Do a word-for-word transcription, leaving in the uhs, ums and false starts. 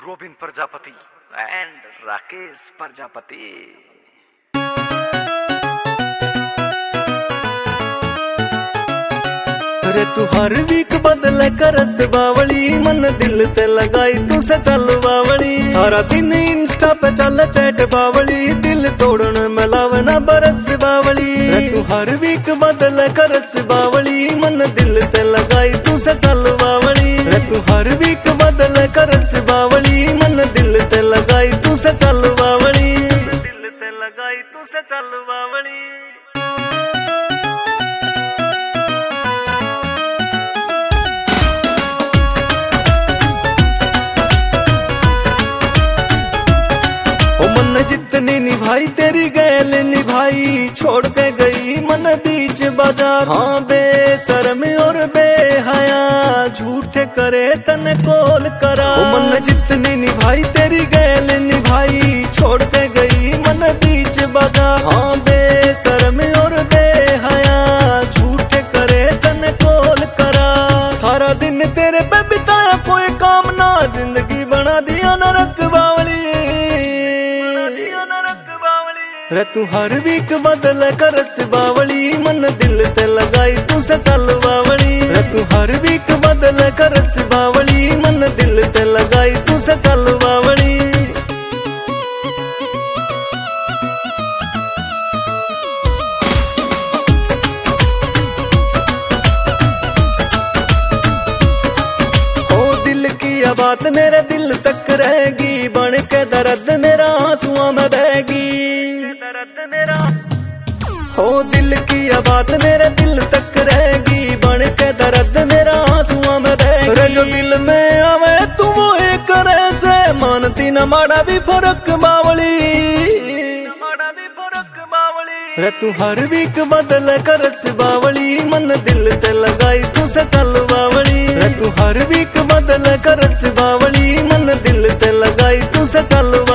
Robin Prajapati and Rakesh Prajapati. रे तू हर week बदल करस बावली, मन दिल ते लगाई तू से चल बावली। सारा दिन इंस्टा पे चल चैट बावली, दिल तोड़न मिलावना बरस बावली। रे तू हर वीक बदल करस बावली, मन दिल ते लगाई तू से चल बावली। रे तू हर वीक बदल करस बावली, मन दिल ते लगाई तू से चल बावली। दिल ते लगाई तू से चल बावली। जितनी निभाई तेरी गैल निभाई, छोड़ के गई मन बीच बाजार। हाँ बेशर्म और बेहया, झूठे करे तन कोल करा। मन जितनी निभाई तेरी गैल निभाई, छोड़ के गई मन बीच बाजार। हाँ बेशर्म और बेहया, झूठे करे तन कोल करा। सारा दिन तेरे पे बिताया कोई काम ना, जिंदगी बना दिया नरक बावली। रे तू हर वीक बदल करस बावली, मन दिल ते लगाई तू से चल बावली। रे तू हर वीक बदल करस बावली, मन दिल ते लगाई तू से चल बावली। ओ दिल की बात मेरे दिल तक रहेगी, बन के दर्द मेरा आंसुओं में बहेगी। दर्द मेरा हो दिल की बात मेरे दिल तक रहेगी, बन के दर्द मेरा आंसुओं में बहेगी। जो दिल में आवे तू वो एक करे से, मानती न माड़ा भी फर्क बावली। रे तू हर वीक बदल करस बावली, मन दिल ते लगाई तू से चल बावली। रे तू हर वीक बदल करस बावली, मन दिल ते लगाई तू से चल